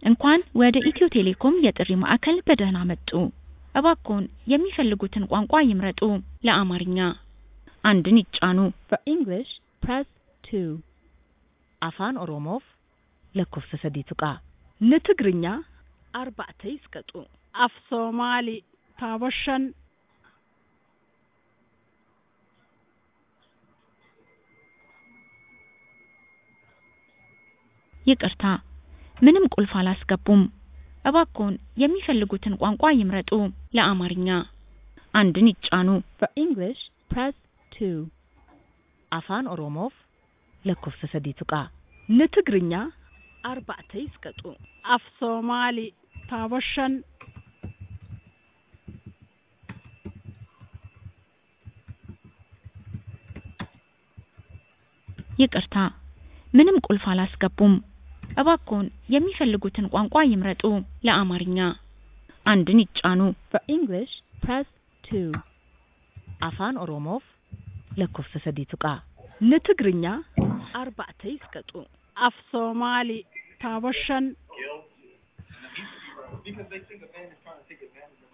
እንኳን ወደ ኢትዮ ቴሌኮም የጥሪ ማዕከል በደህና መጡ። እባክዎን የሚፈልጉትን ቋንቋ ይምረጡ። ለአማርኛ አንድን ይጫኑ። For English, press 2. Afaan Oromoof lakkoofsa 3 tuqaa. ለትግርኛ 4 ይስቀጡ. af Somali taabashan ይቅርታ ምንም ቁልፍ አላስገቡም። እባክዎን የሚፈልጉትን ቋንቋ ይምረጡ። ለአማርኛ አንድን ይጫኑ። For English, press 2. Afaan Oromoof lakkoofsa 3 tuqaa. ለትግርኛ 4 ይስቀጡ. af Somali taabashan ይቅርታ ምንም ቁልፍ አላስገቡም። እባክዎን የሚፈልጉትን ቋንቋ ይምረጡ። ለአማርኛ አንድን ይጫኑ። For English, press 2. Afaan Oromoof lakkoofsa 3 tuqaa. ለትግርኛ 4 ይስቀጡ. af Somali taabashan